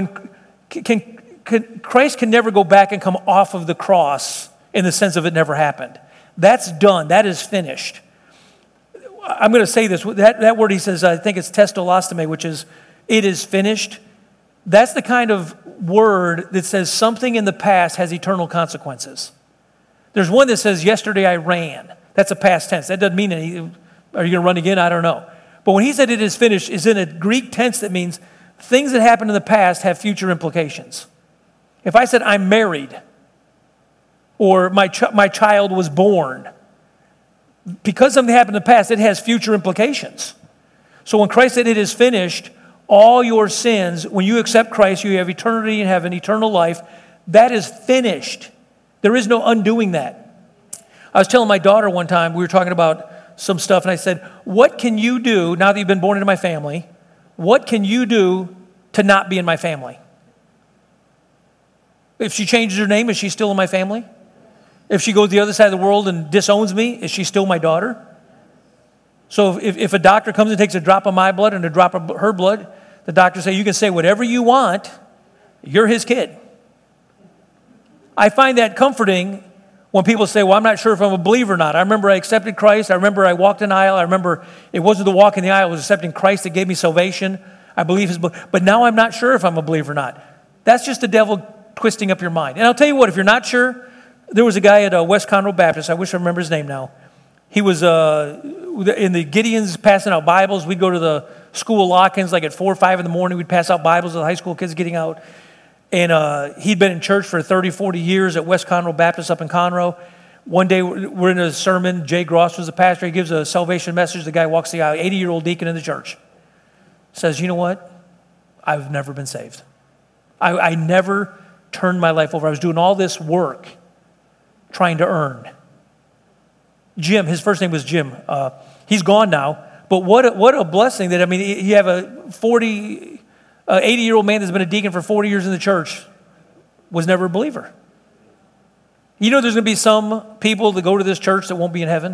Christ can never go back and come off of the cross in the sense of it never happened. That's done. That is finished. I'm going to say this. That word he says, I think it's testolostome, which is, it is finished. That's the kind of word that says something in the past has eternal consequences. There's one that says, yesterday I ran. That's a past tense. That doesn't mean anything. Are you going to run again? I don't know. But when he said it is finished, is in a Greek tense that means things that happened in the past have future implications. If I said I'm married or my child was born, because something happened in the past, it has future implications. So when Christ said it is finished, all your sins, when you accept Christ, you have eternity in heaven, eternal life. That is finished. There is no undoing that. I was telling my daughter one time, we were talking about some stuff, and I said, what can you do, now that you've been born into my family, what can you do to not be in my family? If she changes her name, is she still in my family? If she goes to the other side of the world and disowns me, is she still my daughter? So if a doctor comes and takes a drop of my blood and a drop of her blood, the doctor says, you can say whatever you want, you're his kid. I find that comforting when people say, well, I'm not sure if I'm a believer or not. I remember I accepted Christ. I remember I walked an aisle. I remember it wasn't the walk in the aisle. It was accepting Christ that gave me salvation. I believe his blood. But now I'm not sure if I'm a believer or not. That's just the devil twisting up your mind. And I'll tell you what, if you're not sure, there was a guy at West Conroe Baptist. I wish I remember his name now. He was in the Gideons passing out Bibles. We'd go to the school lock-ins like at 4 or 5 in the morning. We'd pass out Bibles to the high school kids getting out. And he'd been in church for 30, 40 years at West Conroe Baptist up in Conroe. One day we're in a sermon. Jay Gross was the pastor. He gives a salvation message. The guy walks the aisle, 80-year-old deacon in the church. Says, you know what? I've never been saved. I never turned my life over. I was doing all this work trying to earn. Jim, his first name was Jim. He's gone now. But what a blessing that, I mean, you have a 80-year-old man that's been a deacon for 40 years in the church, was never a believer. You know there's going to be some people that go to this church that won't be in heaven?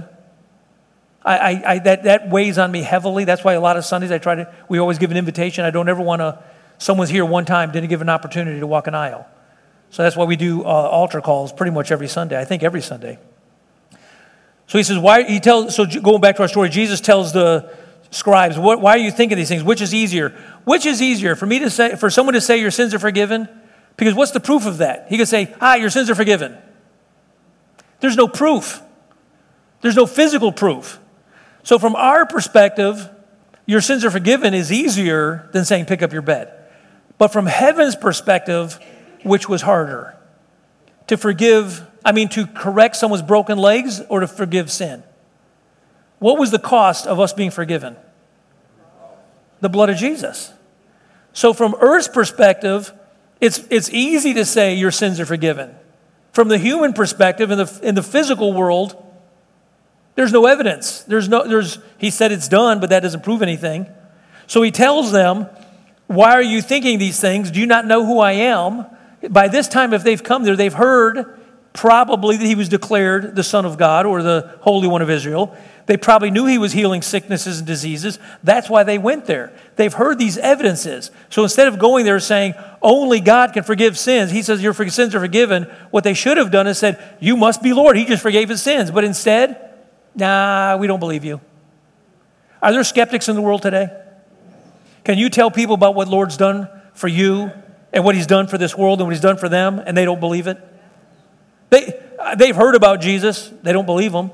That weighs on me heavily. That's why a lot of Sundays we always give an invitation. I don't ever want to, someone's here one time, didn't give an opportunity to walk an aisle. So that's why we do altar calls pretty much every Sunday. I think every Sunday. So he says, so going back to our story, Jesus tells the scribes, why are you thinking these things? Which is easier? Which is easier for someone to say your sins are forgiven? Because what's the proof of that? He could say, your sins are forgiven. There's no proof. There's no physical proof. So from our perspective, your sins are forgiven is easier than saying pick up your bed. But from heaven's perspective, which was harder? To forgive I mean, to correct someone's broken legs or to forgive sin? What was the cost of us being forgiven? The blood of Jesus. So from earth's perspective, it's easy to say your sins are forgiven. From the human perspective, in the physical world, there's no evidence. He said it's done, but that doesn't prove anything. So he tells them, why are you thinking these things? Do you not know who I am? By this time, if they've come there, they've heard probably that he was declared the Son of God or the Holy One of Israel. They probably knew he was healing sicknesses and diseases. That's why they went there. They've heard these evidences. So instead of going there saying, only God can forgive sins, he says your sins are forgiven, what they should have done is said, you must be Lord. He just forgave his sins. But instead, nah, we don't believe you. Are there skeptics in the world today? Can you tell people about what Lord's done for you and what he's done for this world and what he's done for them, and they don't believe it? They've heard about Jesus. They don't believe him.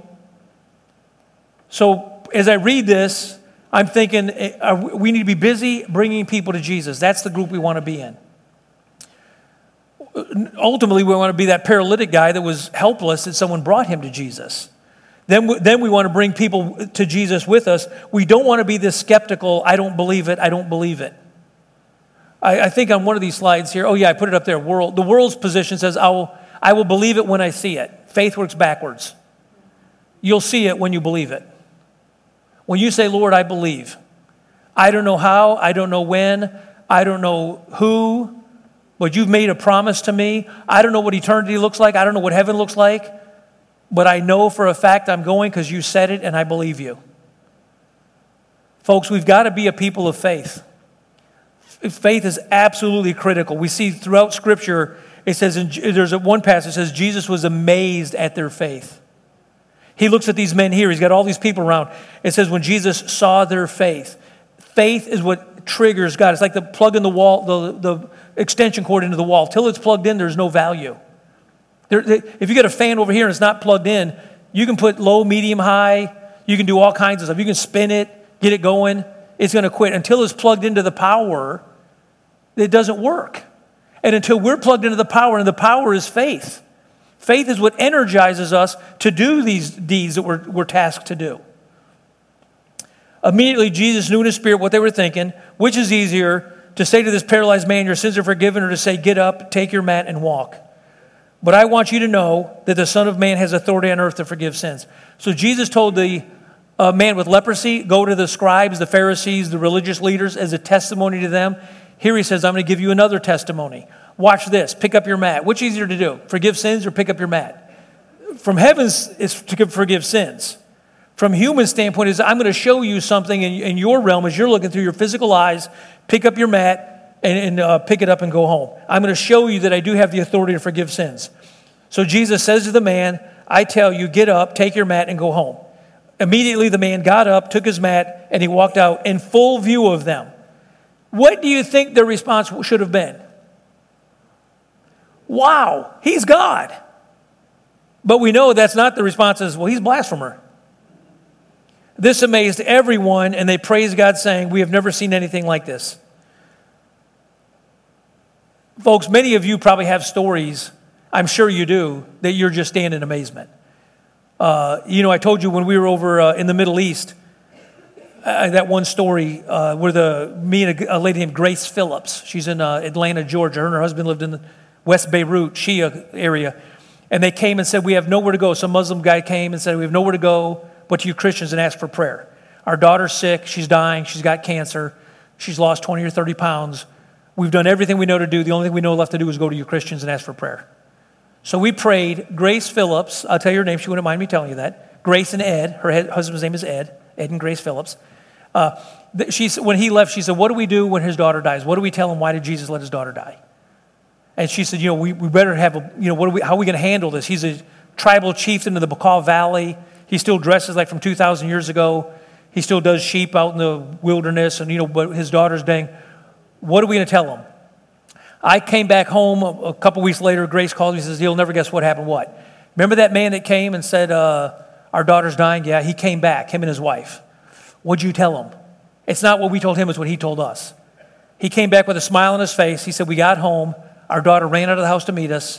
So as I read this, I'm thinking we need to be busy bringing people to Jesus. That's the group we want to be in. Ultimately, we want to be that paralytic guy that was helpless that someone brought him to Jesus. Then we want to bring people to Jesus with us. We don't want to be this skeptical, I don't believe it, I don't believe it. I think on one of these slides here, oh yeah, I put it up there. The world's position says, I will believe it when I see it. Faith works backwards. You'll see it when you believe it. When you say, Lord, I believe. I don't know how, I don't know when, I don't know who, but you've made a promise to me. I don't know what eternity looks like. I don't know what heaven looks like. But I know for a fact I'm going because you said it and I believe you. Folks, we've got to be a people of faith. Faith is absolutely critical. We see throughout Scripture, it says, there's one passage that says Jesus was amazed at their faith. He looks at these men here. He's got all these people around. It says when Jesus saw their faith. Faith is what triggers God. It's like the plug in the wall, the extension cord into the wall. Till it's plugged in, there's no value. If you get a fan over here and it's not plugged in, you can put low, medium, high. You can do all kinds of stuff. You can spin it, get it going. It's going to quit. Until it's plugged into the power, it doesn't work. And until we're plugged into the power, and the power is faith. Faith is what energizes us to do these deeds that we're tasked to do. Immediately, Jesus knew in his spirit what they were thinking. Which is easier, to say to this paralyzed man, your sins are forgiven, or to say, get up, take your mat, and walk? But I want you to know that the Son of Man has authority on earth to forgive sins. So Jesus told the man with leprosy, go to the scribes, the Pharisees, the religious leaders as a testimony to them. Here he says, I'm going to give you another testimony. Watch this. Pick up your mat. Which is easier to do? Forgive sins or pick up your mat? From heaven's is to forgive sins. From human standpoint is I'm going to show you something in your realm as you're looking through your physical eyes. Pick up your mat and pick it up and go home. I'm going to show you that I do have the authority to forgive sins. So Jesus says to the man, I tell you, get up, take your mat and go home. Immediately the man got up, took his mat, and he walked out in full view of them. What do you think their response should have been? Wow, he's God. But we know that's not the response. Is, well, he's a blasphemer. This amazed everyone, and they praised God, saying, we have never seen anything like this. Folks, many of you probably have stories, I'm sure you do, that you're just standing in amazement. I told you when we were over in the Middle East, that one story where me and a lady named Grace Phillips, she's in Atlanta, Georgia. Her and her husband lived in the West Beirut, Shia area. And they came and said, we have nowhere to go. Some Muslim guy came and said, we have nowhere to go but to you Christians and ask for prayer. Our daughter's sick. She's dying. She's got cancer. She's lost 20 or 30 pounds. We've done everything we know to do. The only thing we know left to do is go to you Christians and ask for prayer. So we prayed. Grace Phillips, I'll tell you her name. She wouldn't mind me telling you that. Grace and Ed. Her husband's name is Ed. Ed and Grace Phillips. When he left, she said, what do we do when his daughter dies? What do we tell him? Why did Jesus let his daughter die? And she said, we better have how are we going to handle this? He's a tribal chieftain in the Bacal Valley. He still dresses like from 2,000 years ago. He still does sheep out in the wilderness, and but his daughter's dying. What are we going to tell him? I came back home a couple weeks later. Grace called me and says, you'll never guess what happened. What? Remember that man that came and said, our daughter's dying? Yeah, he came back, him and his wife. What'd you tell him? It's not what we told him, it's what he told us. He came back with a smile on his face. He said, we got home. Our daughter ran out of the house to meet us,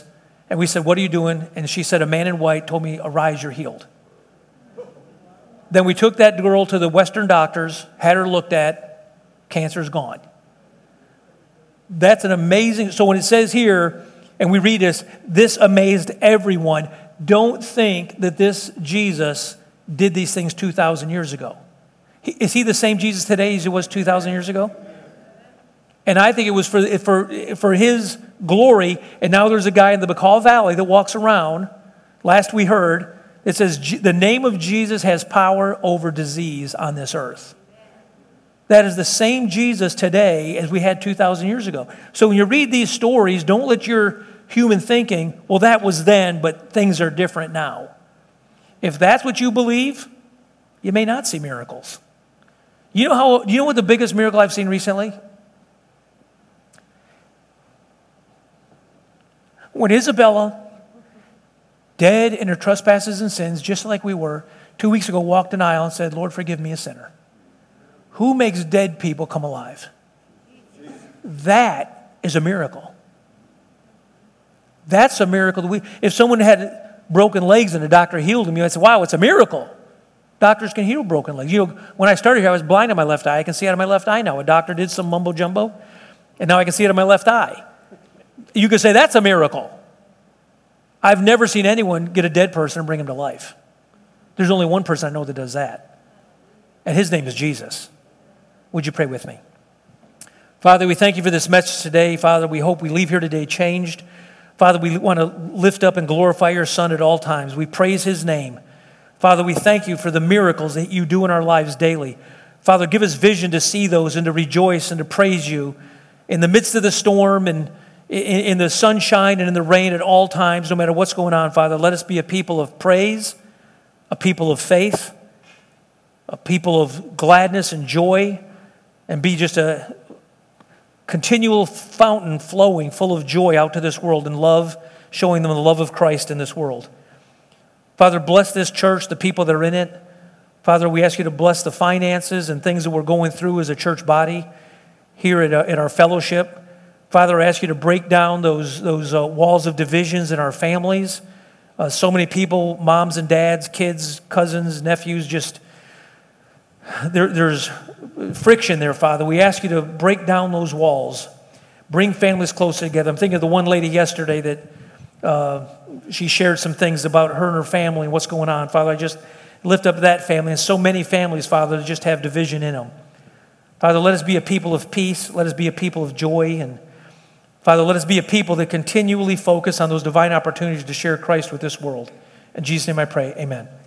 And we said, what are you doing? And she said, a man in white told me, arise, you're healed. Then we took that girl to the Western doctors, had her looked at, cancer's gone. That's an amazing, so when it says here, and we read this amazed everyone, don't think that this Jesus did these things 2,000 years ago. Is he the same Jesus today as he was 2,000 years ago? And I think it was for his glory. And now there's a guy in the McCall Valley that walks around. Last we heard, it says, the name of Jesus has power over disease on this earth. That is the same Jesus today as we had 2,000 years ago. So when you read these stories, don't let your human thinking, well, that was then, but things are different now. If that's what you believe, you may not see miracles. You know what the biggest miracle I've seen recently? When Isabella, dead in her trespasses and sins, just like we were, 2 weeks ago walked an aisle and said, Lord, forgive me, a sinner. Who makes dead people come alive? That is a miracle. That's a miracle. If someone had broken legs and the doctor healed them, you might say, wow, it's a miracle. Doctors can heal broken legs. When I started here, I was blind in my left eye. I can see out of my left eye now. A doctor did some mumbo jumbo, and now I can see out of my left eye. You could say that's a miracle. I've never seen anyone get a dead person and bring him to life. There's only one person I know that does that, and his name is Jesus. Would you pray with me? Father, we thank you for this message today. Father, we hope we leave here today changed. Father, we want to lift up and glorify your Son at all times. We praise his name. Father, we thank you for the miracles that you do in our lives daily. Father, give us vision to see those and to rejoice and to praise you in the midst of the storm and in the sunshine and in the rain at all times, no matter what's going on. Father, let us be a people of praise, a people of faith, a people of gladness and joy, and be just a continual fountain flowing full of joy out to this world and love, showing them the love of Christ in this world. Father, bless this church, the people that are in it. Father, we ask you to bless the finances and things that we're going through as a church body here at our fellowship. Father, I ask you to break down those walls of divisions in our families. So many people, moms and dads, kids, cousins, nephews, just there's friction there, Father. We ask you to break down those walls, bring families closer together. I'm thinking of the one lady yesterday that she shared some things about her and her family and what's going on. Father, I just lift up that family and so many families, Father, that just have division in them. Father, let us be a people of peace. Let us be a people of joy. And Father, let us be a people that continually focus on those divine opportunities to share Christ with this world. In Jesus' name I pray, amen.